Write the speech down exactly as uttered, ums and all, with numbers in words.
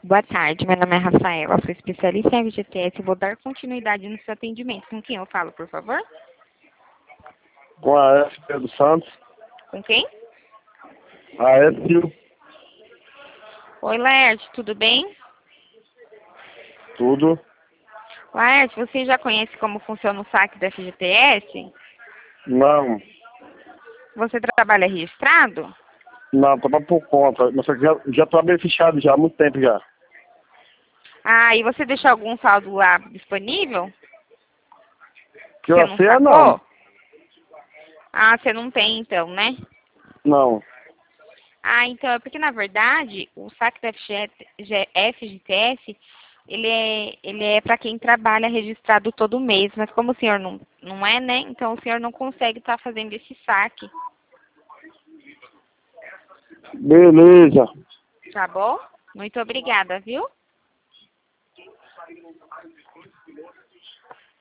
Boa tarde, meu nome é Rafaela, sou especialista em F G T S e vou dar continuidade no seu atendimento. Com quem eu falo, por favor? Com a F. Pedro Santos. Com quem? A F. Oi, Laerte, tudo bem? Tudo. Laerte, você já conhece como funciona o saque da F G T S? Não. Você trabalha registrado? Não, tava por conta. Mas só que já, já trabalhei fechado já há muito tempo já. Ah, e você deixou algum saldo lá disponível? Que Você eu não sei é não. sacou? Ah, você não tem então, né? Não. Ah, então é porque na verdade o saque da F G T S ele é, ele é para quem trabalha registrado todo mês, mas como o senhor não, não é, né? Então o senhor não consegue estar fazendo esse saque, Beleza. tá bom? Muito obrigada, viu?